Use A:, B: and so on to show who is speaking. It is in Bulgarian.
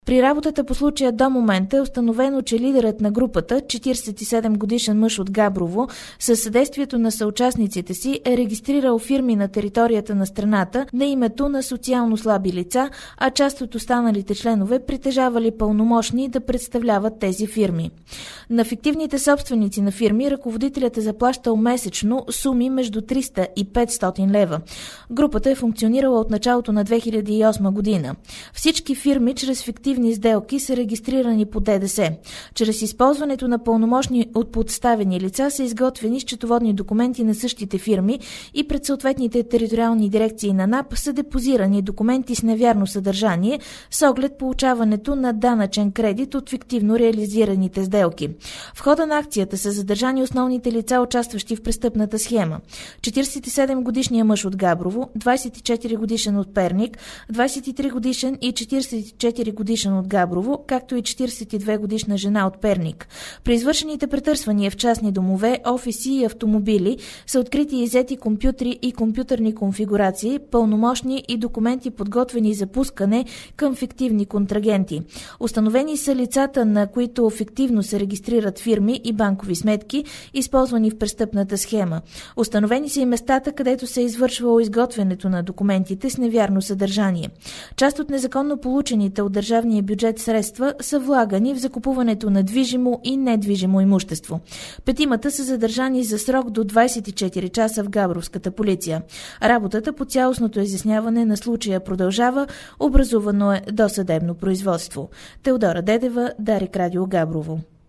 A: При работата по случая до момента е установено, че лидерът на групата, 47-годишен мъж от Габрово, със съдействието на съучастниците си е регистрирал фирми на територията на страната на името на социално слаби лица, а част от останалите членове притежавали пълномощни да представляват тези фирми. На фиктивните собственици на фирми ръководителят е заплащал месечно суми между 300 и 500 лева. Групата е функционирала от началото на 2008 година. Всички фирми чрез фиктивни сделки са регистрирани по ДДС. Чрез използването на пълномощни от подставени лица са изготвени счетоводни документи на същите фирми и пред съответните териториални дирекции на НАП са депозирани документи с невярно съдържание с оглед получаването на данъчен кредит от фиктивно реализираните сделки. В хода на акцията са задържани основните лица, участващи в престъпната схема. 47-годишният мъж от Габрово, 24-годишен от Перник, 23-годишен и 44-годишен от Габрово, както и 42-годишна жена от Перник. При извършените претърсвания в частни домове, офиси и автомобили са открити и иззети компютри и компютърни конфигурации, пълномощни и документи, подготвени за пускане към фиктивни контрагенти. Установени са лицата, на които фиктивно се регистрират фирми и банкови сметки, използвани в престъпната схема. Установени са и местата, където се е извършвало изготвянето на документите с невярно съдържание. Част от незаконно получените от държавния бюджет средства са влагани в закупуването на движимо и недвижимо имущество. Петимата са задържани за срок до 24 часа в Габровската полиция. Работата по цялостното изясняване на случая продължава, образувано е досъдебно производство. Теодора Дедева, Дарик Радио Габрово.